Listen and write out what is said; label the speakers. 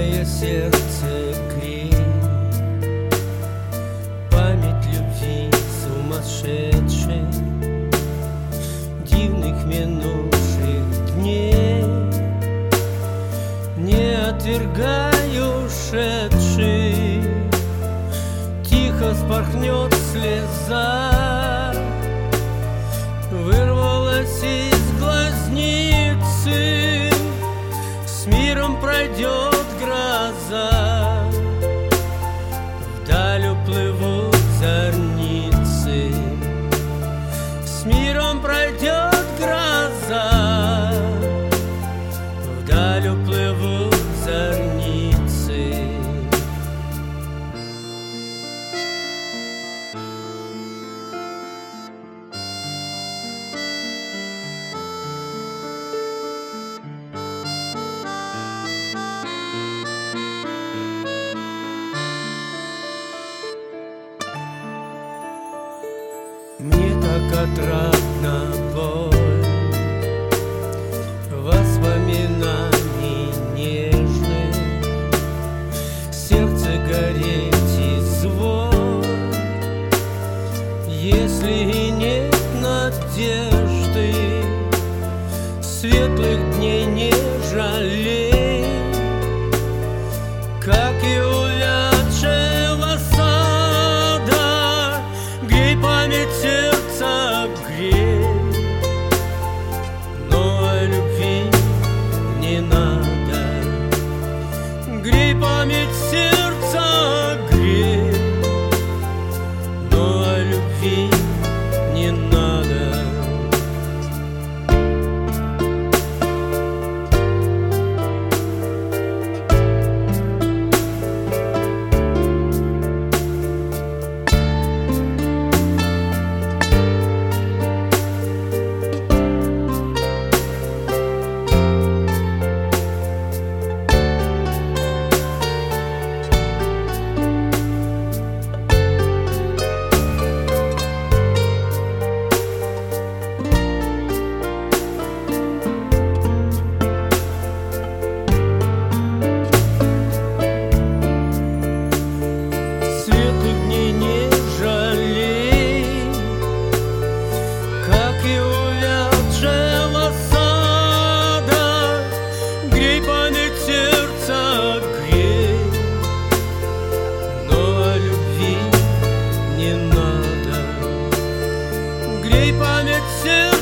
Speaker 1: мое сердце грей, память любви сумасшедшей, дивных минувших дней. Не отвергай ушедший, тихо спорхнет слеза, вырвалась из глазницы, с миром пройдет гроза, вдаль уплывут зорницы, с миром пройдет гроза, вдаль уплывут зорницы. Мне так отрадна боль воспоминаний нежных, сердце гореть изволь, если и нет надежды, светлых дней не жалей, как и увядшего сада, грей память сердца, грей, но о любви не надо. Грей память сердца, грей, но о любви не надо. Грей память сердца.